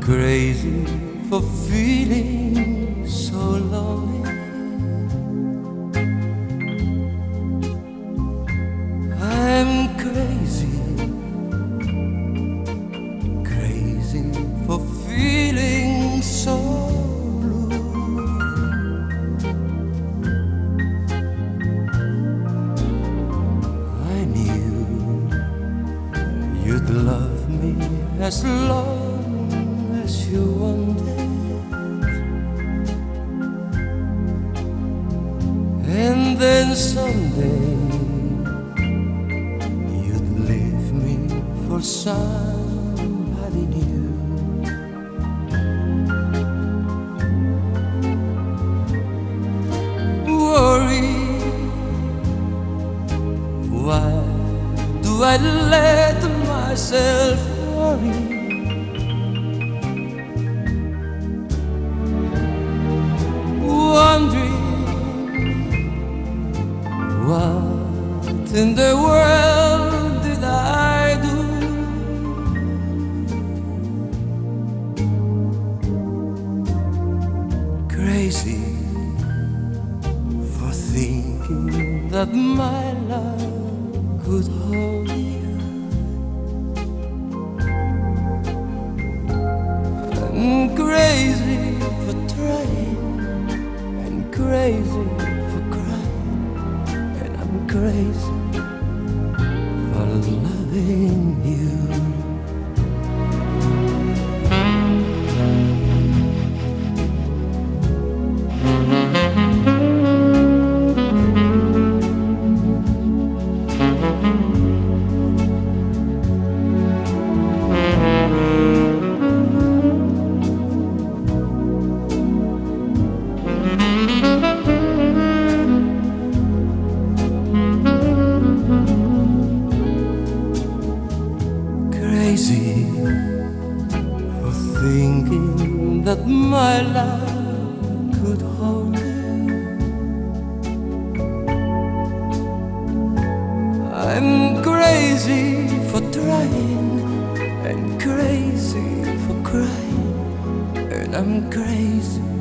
crazy for feeling so lonely. I'm crazy, crazy for feeling so blue. I knew you'd love me as long as you wanted, and then someday you'd leave me for somebody new. Worry, why do I let myself worry? Wondering what in the world did I do? Crazy for thinking that my love could hold you. I'm crazy for trying, and crazy for crying, and I'm crazy for loving you. Crazy for thinking that my love could hold you. I'm crazy for trying, and crazy for crying, and I'm crazy